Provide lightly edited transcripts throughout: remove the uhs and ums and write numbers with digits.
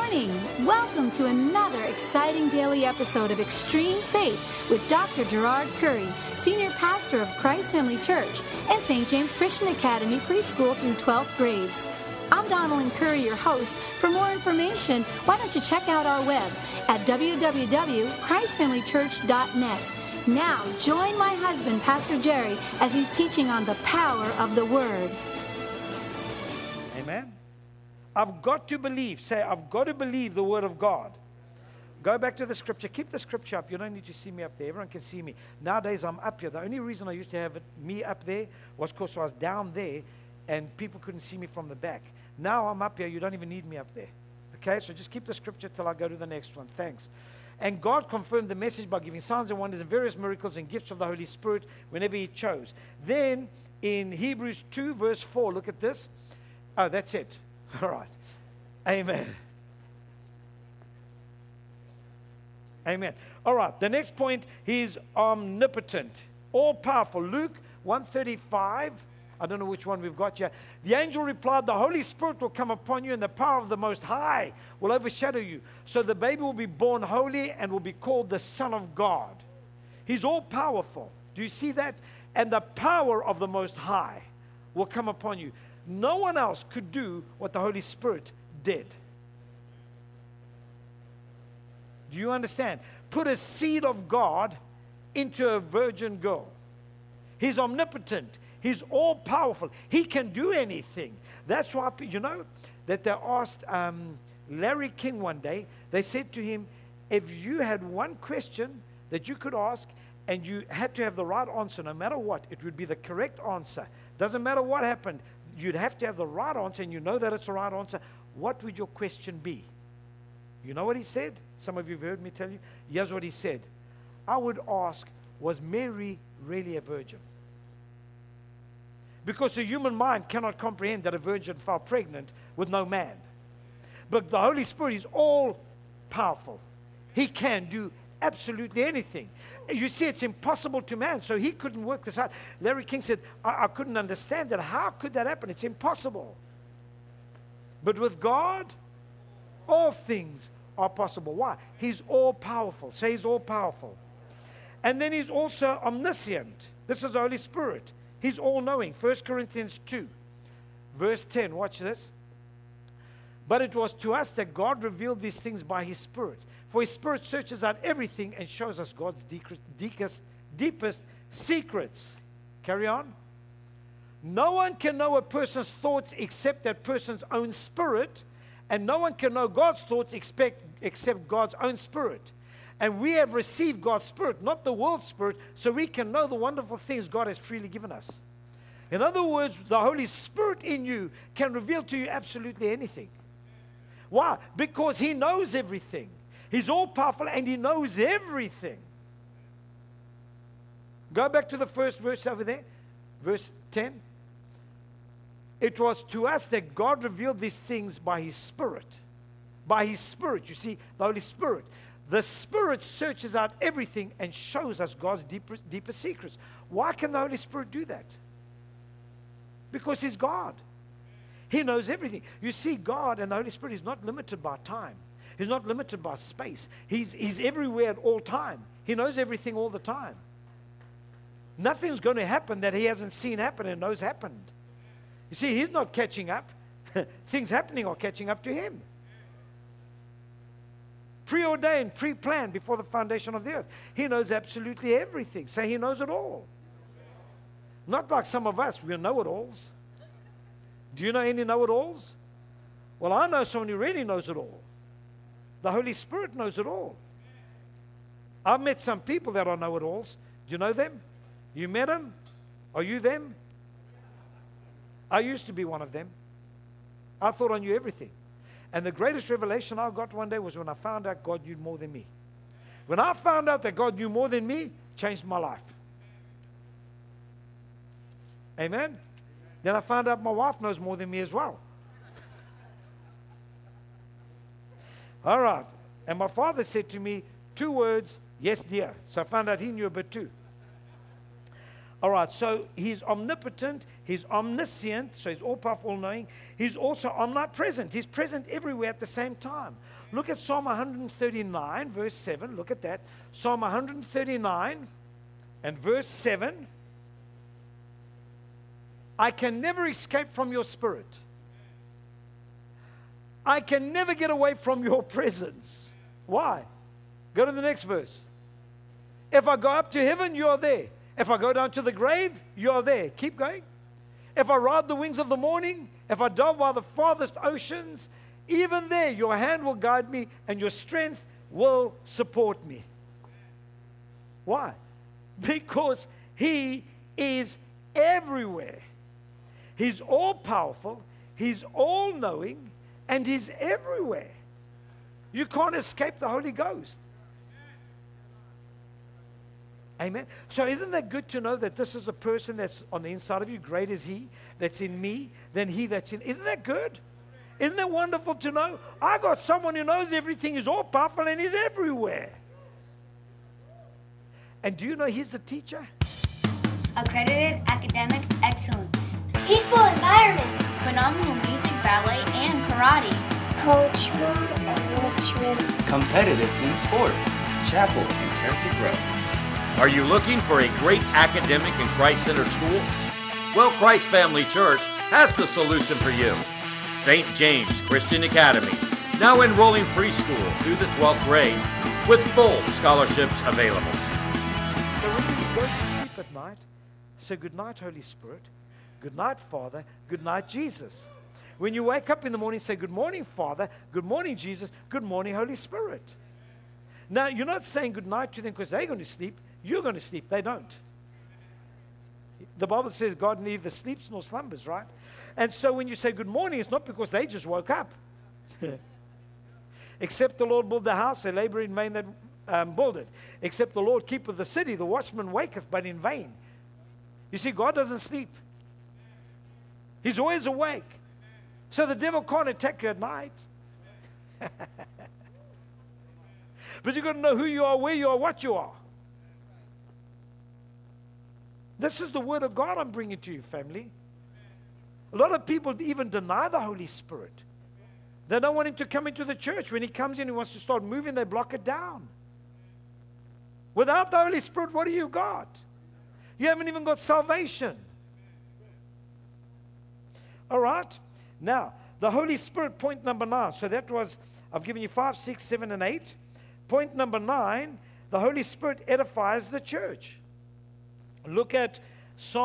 morning. Welcome to another exciting daily episode of Extreme Faith with Dr. Gerard Curry, Senior Pastor of Christ Family Church and St. James Christian Academy Preschool through 12th grades. I'm Donalyn Curry, your host. For more information, why don't you check out our web at www.christfamilychurch.net. Now, join my husband, Pastor Jerry, as he's teaching on the power of the Word. Amen. I've got to believe. Say, I've got to believe the Word of God. Go back to the Scripture. Keep the Scripture up. You don't need to see me up there. Everyone can see me. Nowadays, I'm up here. The only reason I used to have me up there was because I was down there and people couldn't see me from the back. Now I'm up here. You don't even need me up there. Okay? So just keep the Scripture till I go to the next one. Thanks. And God confirmed the message by giving signs and wonders and various miracles and gifts of the Holy Spirit whenever He chose. Then in Hebrews 2 verse 4, look at this. Oh, that's it. All right. Amen. Amen. All right. The next point, He's omnipotent, all-powerful. Luke 1:35. I don't know which one we've got here. The angel replied, the Holy Spirit will come upon you and the power of the Most High will overshadow you. So the baby will be born holy and will be called the Son of God. He's all-powerful. Do you see that? And the power of the Most High will come upon you. No one else could do what the Holy Spirit did. Do you understand? Put a seed of God into a virgin girl. He's omnipotent. He's all-powerful. He can do anything. That's why, you know, that they asked Larry King one day, they said to him, if you had one question that you could ask and you had to have the right answer, no matter what, it would be the correct answer. Doesn't matter what happened, you'd have to have the right answer, and you know that it's the right answer. What would your question be? You know what he said? Some of you have heard me tell you. Here's what he said. I would ask, was Mary really a virgin? Because the human mind cannot comprehend that a virgin fell pregnant with no man. But the Holy Spirit is all-powerful. He can do absolutely anything. You see, it's impossible to man, so he couldn't work this out. Larry King said, I couldn't understand that. How could that happen? It's impossible. But with God, all things are possible. Why? He's all-powerful. Say He's all-powerful. And then He's also omniscient. This is the Holy Spirit. He's all-knowing. 1 Corinthians 2, verse 10. Watch this. But it was to us that God revealed these things by His Spirit. For His Spirit searches out everything and shows us God's deepest secrets. Carry on. No one can know a person's thoughts except that person's own spirit. And no one can know God's thoughts except God's own spirit. And we have received God's Spirit, not the world's spirit, so we can know the wonderful things God has freely given us. In other words, the Holy Spirit in you can reveal to you absolutely anything. Why? Because He knows everything. He's all-powerful and He knows everything. Go back to the first verse over there, verse 10. It was to us that God revealed these things by His Spirit. By His Spirit, you see, the Holy Spirit. The Spirit searches out everything and shows us God's deepest secrets. Why can the Holy Spirit do that? Because He's God. He knows everything. You see, God and the Holy Spirit is not limited by time. He's not limited by space. He's everywhere at all time. He knows everything all the time. Nothing's going to happen that He hasn't seen happen and knows happened. You see, He's not catching up. Things happening are catching up to Him. Preordained, pre-planned before the foundation of the earth. He knows absolutely everything. Say He knows it all. Not like some of us, we're know-it-alls. Do you know any know-it-alls? Well, I know someone who really knows it all. The Holy Spirit knows it all. I've met some people that are know-it-alls. Do you know them? You met them? Are you them? I used to be one of them. I thought I knew everything. And the greatest revelation I got one day was when I found out God knew more than me. When I found out that God knew more than me, changed my life. Amen? Then I found out my wife knows more than me as well. All right. And my father said to me 2 words, yes, dear. So I found out he knew a bit too. All right, so he's omnipotent, he's omniscient, so he's all-powerful, all-knowing. He's also omnipresent. He's present everywhere at the same time. Look at Psalm 139, verse 7. Look at that. Psalm 139 and verse 7. I can never escape from your spirit. I can never get away from your presence. Why? Go to the next verse. If I go up to heaven, you are there. If I go down to the grave, you are there. Keep going. If I ride the wings of the morning, if I dwell by the farthest oceans, even there your hand will guide me and your strength will support me. Why? Because he is everywhere. He's all-powerful, he's all-knowing, and he's everywhere. You can't escape the Holy Ghost. Amen. So isn't that good to know that this is a person that's on the inside of you? Great is he that's in me than he that's in. Isn't that good? Isn't that wonderful to know? I got someone who knows everything, is all powerful, and is everywhere. And do you know he's the teacher? Accredited academic excellence. Peaceful environment. Phenomenal music, ballet, and karate. Coach mode and rich rhythm. Competitive team sports. Chapel and character growth. Are you looking for a great academic and Christ-centered school? Well, Christ Family Church has the solution for you. St. James Christian Academy, now enrolling preschool through the 12th grade with full scholarships available. So when you go to sleep at night, say good night, Holy Spirit. Good night, Father. Good night, Jesus. When you wake up in the morning, say good morning, Father. Good morning, Jesus. Good morning, Holy Spirit. Now, you're not saying good night to them because they're going to sleep. You're going to sleep. They don't. The Bible says God neither sleeps nor slumbers, right? And so when you say good morning, it's not because they just woke up. Except the Lord build the house, they labor in vain that build it. Except the Lord keepeth the city, the watchman waketh, but in vain. You see, God doesn't sleep. He's always awake. So the devil can't attack you at night. But you've got to know who you are, where you are, what you are. This is the word of God I'm bringing to you, family. A lot of people even deny the Holy Spirit. They don't want him to come into the church. When he comes in, he wants to start moving, they block it down. Without the Holy Spirit, what do you got? You haven't even got salvation. All right? Now, the Holy Spirit, point number 9. So that was, I've given you 5, 6, 7, and 8. Point number 9, the Holy Spirit edifies the church. Look at Acts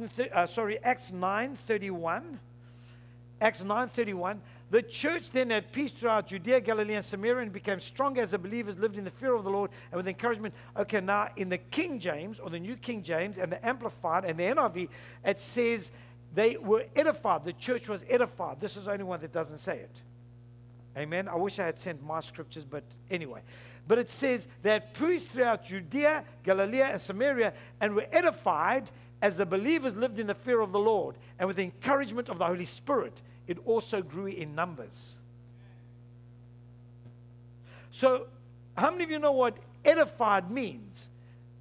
9:31. Acts 9:31. The church then had peace throughout Judea, Galilee, and Samaria, and became strong as the believers lived in the fear of the Lord and with encouragement. Okay, now in the King James, or the New King James, and the Amplified, and the NIV, it says they were edified. The church was edified. This is the only one that doesn't say it. Amen. I wish I had sent my scriptures, but anyway. But it says that priests throughout Judea, Galilee, and Samaria, and were edified as the believers lived in the fear of the Lord, and with the encouragement of the Holy Spirit, it also grew in numbers. So, how many of you know what edified means?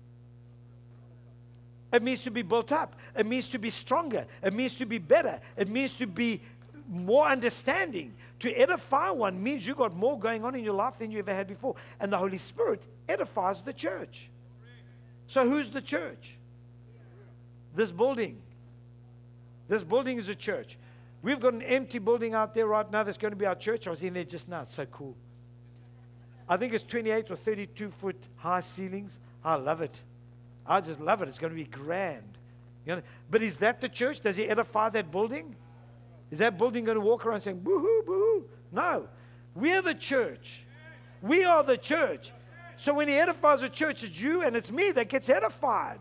It means to be built up. It means to be stronger. It means to be better. It means to be more understanding. To edify one means you've got more going on in your life than you ever had before. And the Holy Spirit edifies the church. So who's the church? This building. This building is a church. We've got an empty building out there right now that's going to be our church. I was in there just now. It's so cool. I think it's 28 or 32 foot high ceilings. I love it. I just love it. It's going to be grand. You know, but is that the church? Does he edify that building? Is that building going to walk around saying, boo-hoo, boo-hoo? No. We're the church. We are the church. So when he edifies a church, it's you and it's me that gets edified.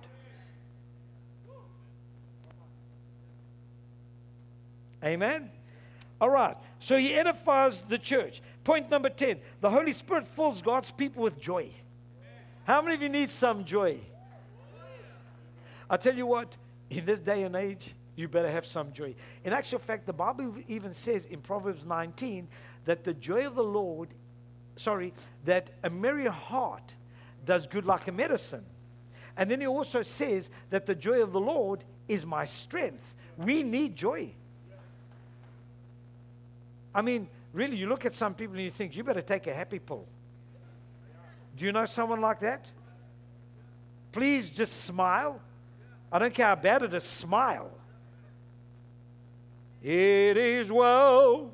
Amen? All right. So he edifies the church. Point number 10. The Holy Spirit fills God's people with joy. How many of you need some joy? I tell you what, in this day and age, you better have some joy. In actual fact, the Bible even says in Proverbs 19 that the joy of the Lord, that a merry heart does good like a medicine, And then he also says that the joy of the Lord is my strength. We need joy. I mean, really, you look at some people and you think, you better take a happy pill. Do you know someone like that? Please just smile. I don't care how bad it is, smile. It is well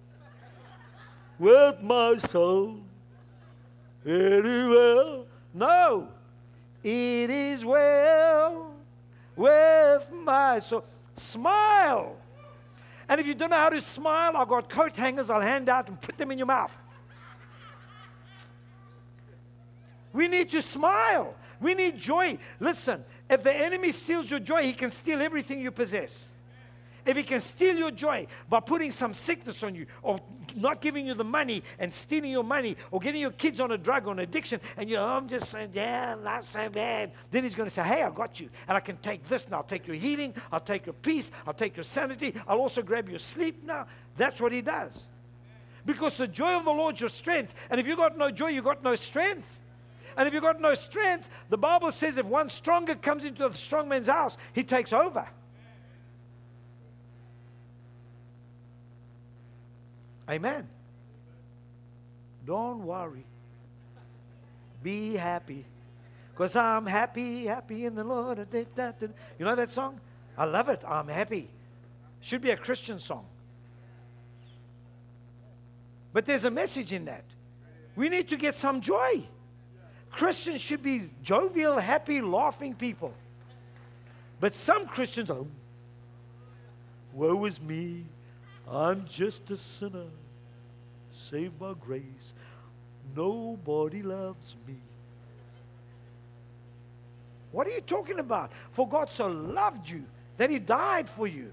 with my soul. It is well. No. It is well with my soul. Smile. And if you don't know how to smile, I've got coat hangers I'll hand out and put them in your mouth. We need to smile. We need joy. Listen, if the enemy steals your joy, he can steal everything you possess. If he can steal your joy by putting some sickness on you, or not giving you the money and stealing your money, or getting your kids on a drug or an addiction, and you're, I'm just so down, not so bad. Then he's going to say, hey, I got you, and I can take this now. I'll take your healing, I'll take your peace, I'll take your sanity, I'll also grab your sleep now. That's what he does. Because the joy of the Lord is your strength. And if you got no joy, you got no strength. And if you got no strength, the Bible says if one stronger comes into the strong man's house, he takes over. Amen. Don't worry. Be happy. Because I'm happy, happy in the Lord. You know that song? I love it. I'm happy. Should be a Christian song. But there's a message in that. We need to get some joy. Christians should be jovial, happy, laughing people. But some Christians are, woe is me. I'm just a sinner, saved by grace. Nobody loves me. What are you talking about? For God so loved you that he died for you.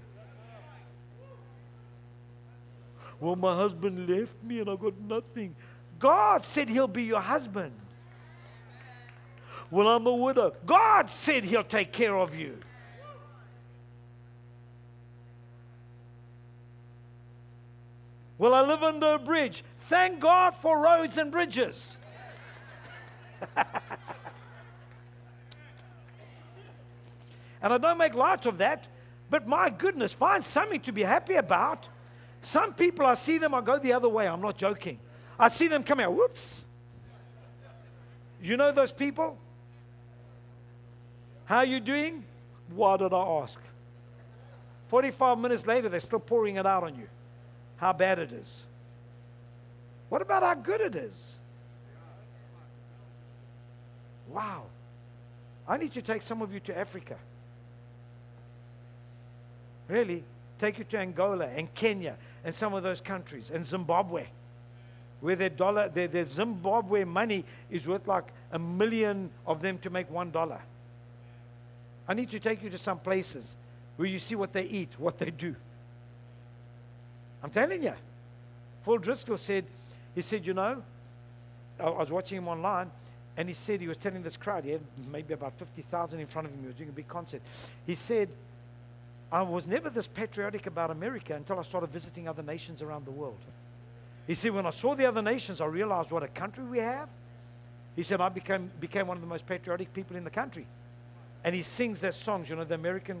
Well, my husband left me and I got nothing. God said he'll be your husband. Well, I'm a widow. God said he'll take care of you. Well, I live under a bridge. Thank God for roads and bridges. And I don't make light of that, but my goodness, find something to be happy about. Some people, I see them, I go the other way. I'm not joking. I see them come out, whoops. You know those people? How are you doing? Why did I ask? 45 minutes later, they're still pouring it out on you. How bad it is. What about how good it is? Wow. I need to take some of you to Africa. Really, take you to Angola and Kenya and some of those countries, and Zimbabwe, where their Zimbabwe money is worth like 1 million of them to make $1. I need to take you to some places where you see what they eat, what they do. I'm telling you. Phil Driscoll said, you know, I was watching him online, and he said, he was telling this crowd, he had maybe about 50,000 in front of him, he was doing a big concert. He said, I was never this patriotic about America until I started visiting other nations around the world. He said, when I saw the other nations, I realized what a country we have. He said, I became one of the most patriotic people in the country. And he sings their songs, you know, the American.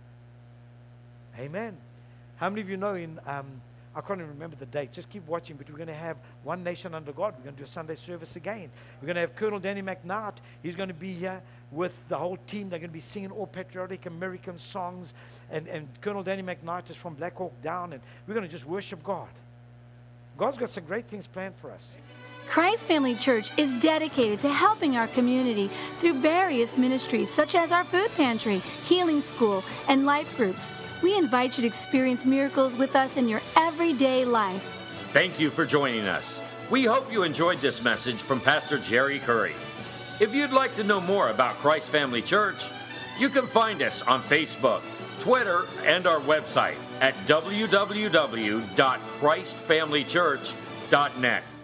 Amen. How many of you know I can't even remember the date. Just keep watching. But we're going to have One Nation Under God. We're going to do a Sunday service again. We're going to have Colonel Danny McNaught. He's going to be here with the whole team. They're going to be singing all patriotic American songs. And Colonel Danny McNaught is from Black Hawk Down. And we're going to just worship God. God's got some great things planned for us. Christ Family Church is dedicated to helping our community through various ministries such as our food pantry, healing school, and life groups. We invite you to experience miracles with us in your everyday life. Thank you for joining us. We hope you enjoyed this message from Pastor Jerry Curry. If you'd like to know more about Christ Family Church, you can find us on Facebook, Twitter, and our website at www.christfamilychurch.net.